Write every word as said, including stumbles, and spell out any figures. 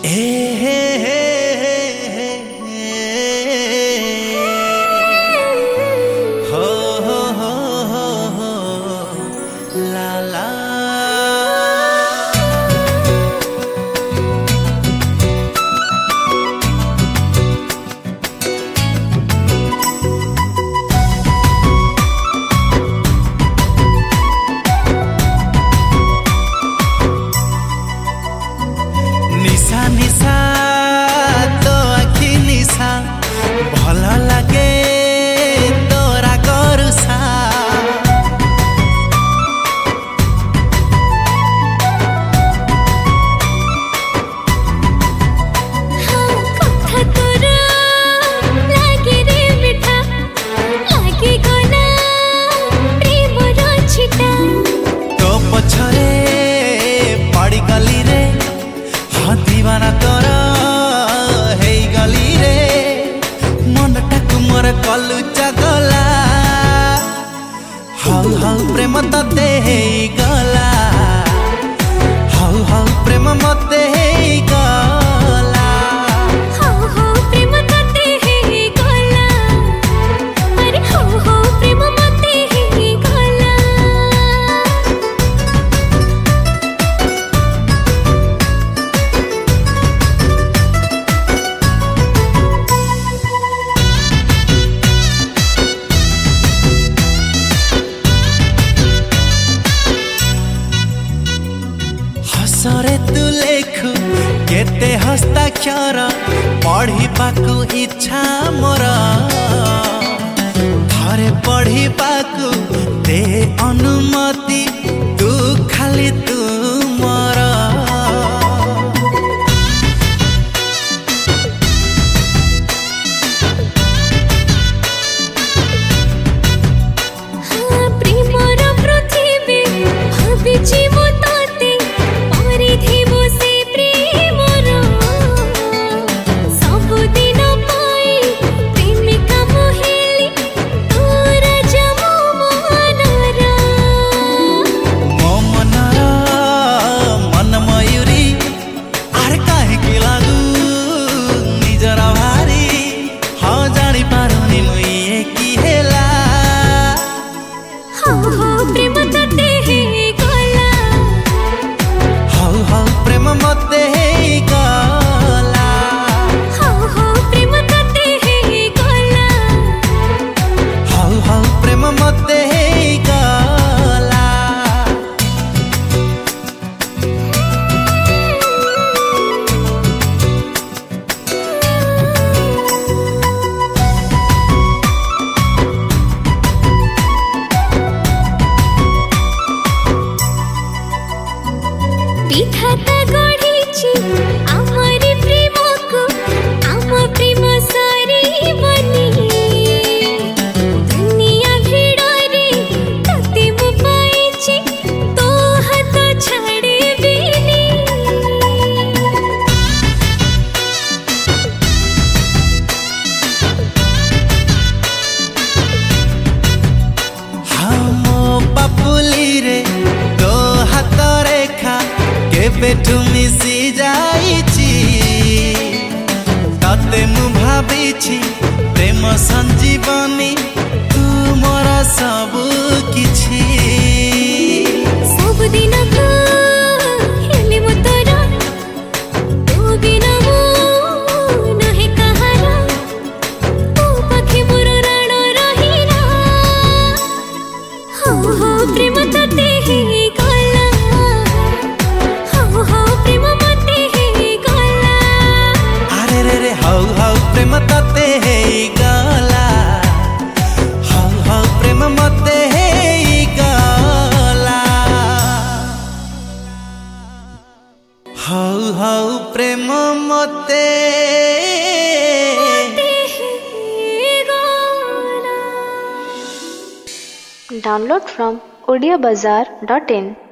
हे हे हे हे हो हो हो हो हो ला ला निशा निशा तो आखि निशा भल लगे तोरा गरुसा तो पछरे पड़ी गली रे दीवाना तोर हे गली रे मनटाकु मोर कलु चगला हाउ हाउ प्रेम तते हे गला हाउ हाउ प्रेम मते हे गला हाउ हाउ प्रेम तते हे गला अरे हाउ हाउ प्रेम मते हे गला हसरे तू लेखु केते हस्ताक्षर पढ़िबाकु इच्छा मोर थरे पढ़िबाकु दे अनुमति तू खाली तू मोर प्रेमर पृथ्वी भाबिछि मो ताते परिधिबो से प्रेमर सबुदिन पाई प्रेमिका मोहेली तोर जमो मनर मो मनर मन मयूरी आर काहे कि लागू निजर भारी हाँ जानी पारुनी मुई की हेला हाउ हाउ प्रेम तते हे गला हाउ हाउ प्रेम मते हे गला हाउ हाउ प्रेम तते हे गला हाउ हाउ प्रेम मते हे गला विधाता गढ़िछि आमरि प्रेमको आम प्रेम सारी बनी दुनिया भिड़रे तते मु पाइछि तो हाथ छाड़िबिनी हाँ मो पापुली रे तो हाथ रेखा केबेठु मिसी जाइछि तते मु भाबिछि प्रेम संजीवनी तू मोर सब किछि सब दिन को हेले मो तोरा तू बिना मो नहे कहारा तू पाखे मोर राण रहिरा हाउ हाउ प्रेम तते हे गला हाउ हाउ प्रेम मते हे गला अरे रे रे हाउ हाउ प्रेम तते हे गला हाउ हाउ प्रेम मते हे गला हाउ हाउ प्रेम मते हे गला Download from odia bazaar dot in.